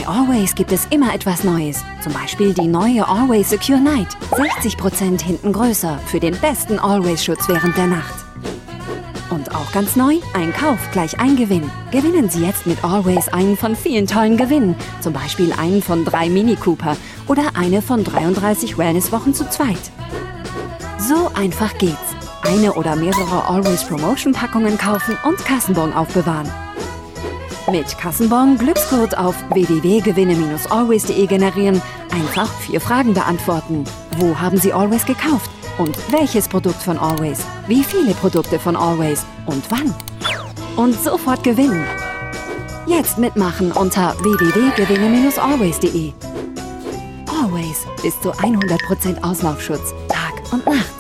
Bei Always gibt es immer etwas Neues. Zum Beispiel die neue Always Secure Night. 60% hinten größer für den besten Always-Schutz während der Nacht. Und auch ganz neu, ein Kauf gleich ein Gewinn. Gewinnen Sie jetzt mit Always einen von vielen tollen Gewinnen. Zum Beispiel einen von 3 Mini Cooper oder eine von 33 Wellnesswochen zu zweit. So einfach geht's. Eine oder mehrere Always Promotion Packungen kaufen und Kassenbon aufbewahren. Mit Kassenbon Glückscode auf www.gewinne-always.de generieren. Einfach 4 Fragen beantworten. Wo haben Sie Always gekauft? Und welches Produkt von Always? Wie viele Produkte von Always? Und wann? Und sofort gewinnen. Jetzt mitmachen unter www.gewinne-always.de. Always bis zu 100% Auslaufschutz, Tag und Nacht.